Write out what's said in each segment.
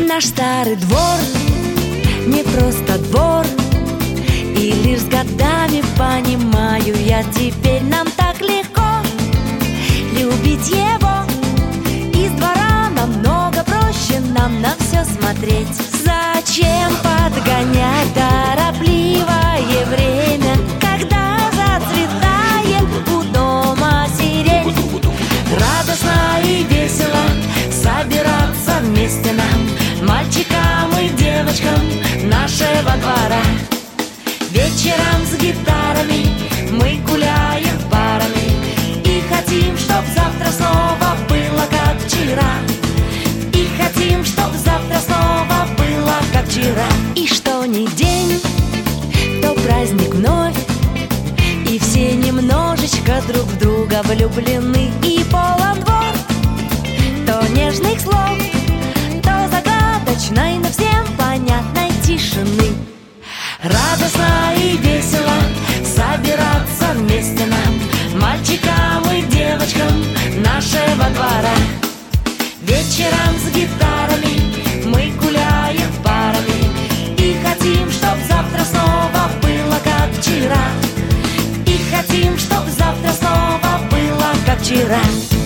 Наш старый двор не просто двор, и лишь с годами понимаю я теперь, нам так легко любить его. Из двора намного проще нам на все смотреть. Зачем подгонять торопливое время, когда зацветает у дома сирень? Радостно и весело собираться вместе нам, мальчикам и девочкам нашего двора. Вечером с гитарами мы гуляем парами и хотим, чтоб завтра снова было как вчера. И хотим, чтоб завтра снова было как вчера. И что ни день, то праздник вновь, и все немножечко друг в друга влюблены. И полон двор то нежных слов, то загадочной, но всем понятной тишины. Радостно и весело собираться вместе нам, мальчикам и девочкам нашего двора. Вечером с гитарами мы гуляем парами и хотим, чтоб завтра снова было как вчера. И хотим, чтоб завтра снова было как вчера.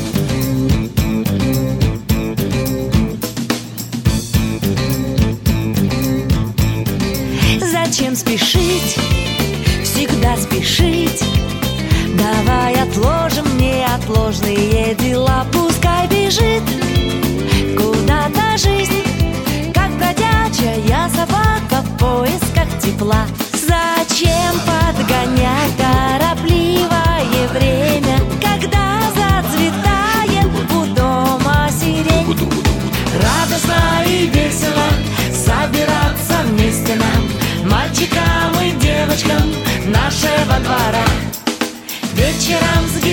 Зачем спешить, всегда спешить? Давай отложим неотложные дела. Пускай бежит куда-то жизнь, как бродячая собака в поисках тепла. Зачем подгонять торопливое время, когда зацветает у дома сирень? Радостно и весело собираться вместе нам, мальчикам и девочкам нашего двора. Вечером с